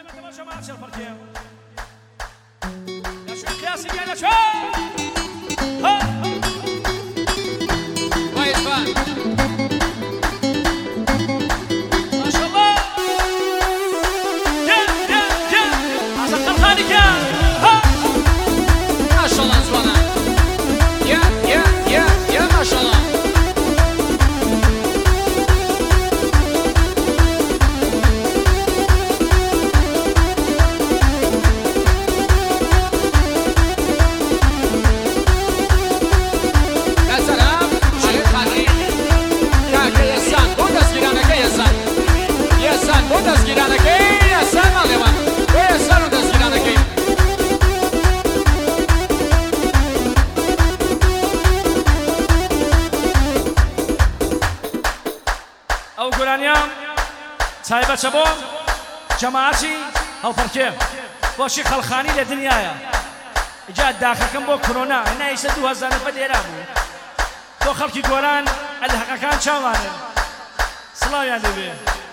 تایبەت بۆ جەماعەتی هەڵپەرکێ بۆشی خەڵخانی لە دنیاە ئیجا داخەکەم بۆ کۆرۆنا هێنا ئیسە 2000 نەفەر لێرا بوو بۆ خەڵکی گۆران ئەلحەقەکان چاوانن سڵاویان دەبێ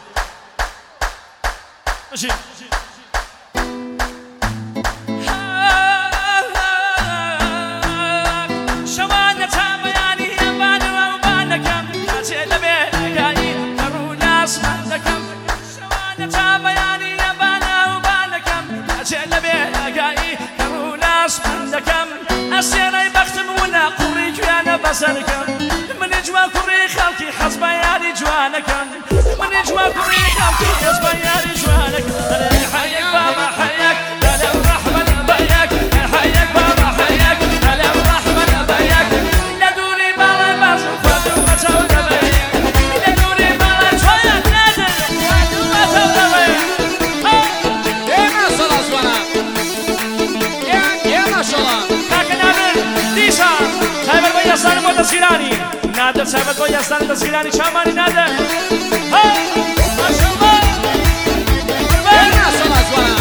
شەوانە تا بەیانی هێبانەوە و بانەکەم کاتێ لەبێ ئەگایی کەڕوو لاسمان دەکەم تا بەیانی هێبانە و بانەکەم کاتێ لەبێ ئەگایی کەڕوو لاسمان دەکەم ئەسێنەی بەختم ونا قوڕی گوێنە بەسەرکەم منی جوان کوڕی خەڵکی حەز بە یاری جوانەکەم منی جوان کوڕی خەڵکی حەز بە یاری جوانەکەم حەیەک بابا حەیەک لەلەو ڕەحمەت بەیەک حەیەک بابا حەیەک لەلەو ڕەحمەت بەیەک لە دووری باڵای باشم خواردم بەچاو دەبەیەک لە دووری باڵای تۆیان نادر خواردم بەچاو دەبەیەک ئێمە سەڵا زوانە ئێمە شەڵا کاکە نادر دیسا تایبەت بۆ یاسانم بۆ دەستگیرانی نادر تایبەت بۆ یاسانی دەستگیرانی چامانی نادر ماشەڵڵا ئێمە سەڵا زوانە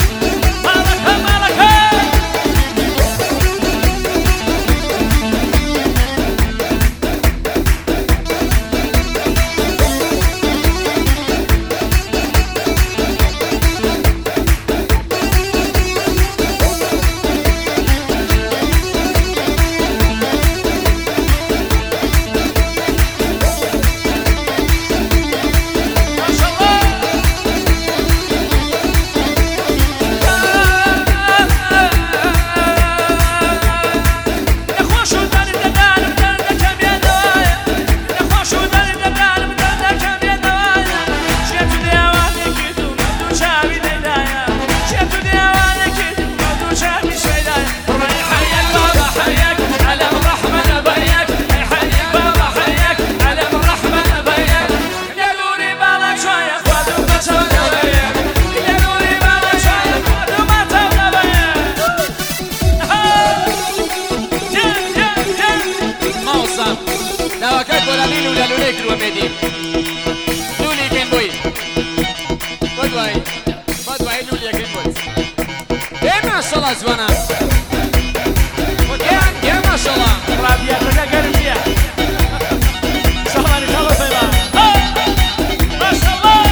داواکات بۆ لەمین و لە لولەی کردووە بێدی لولی پێم بووی بۆ دوایی لولیەکەی بووت ئێمە شەڵا جوانە ئێمە شەڵا ڕابیاتەکە گەرمیە سەڵانی خەڵە فەیڵان ماشەڵڵا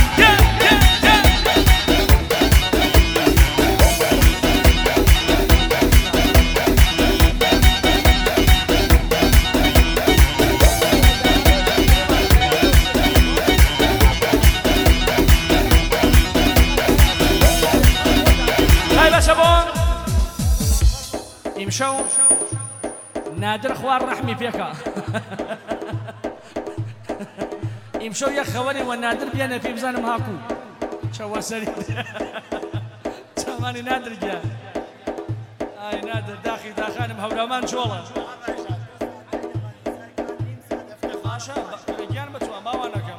ئیمشەو نادر خوار ڕەحمی پێکە ئیمشەو یەک خەوەری وە نادر بێنە پێی بزانم هاکوو چەوە سەری چاوانی نادر گیان ئای نادر داخی داخانم هەورامان جۆڵە باشە گیان بتوە ماوانەکەم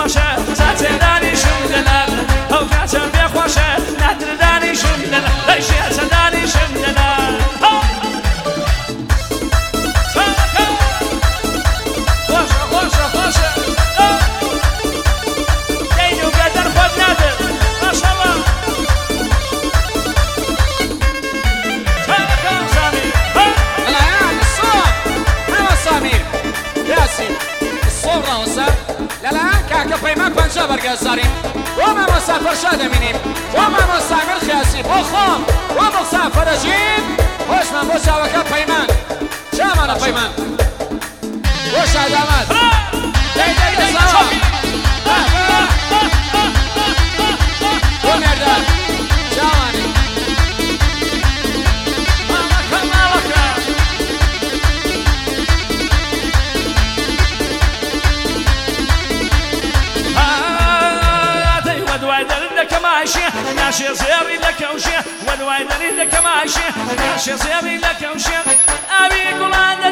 خوشه ساته دانیشم دلم او کاتم بی خوشه ندر دانیشم دلم لیشیت دانیشم دلم خوشه خوشه دینو قدر خود ندر ماشالله سامیر یاسین الصبر وسام لا لا كاكا بيماك بنجابر قزارين وما مسافر شادمينيم وما مسافر خياسي بخام ومسافر جيب وش من بوشا وكا بيمان شامانا بيمان وش عدامات دي سوا ومردان شاماني ناشي صيري لك وشي والوايد لك ماشي ناشي صيري لك وشي ابي قلان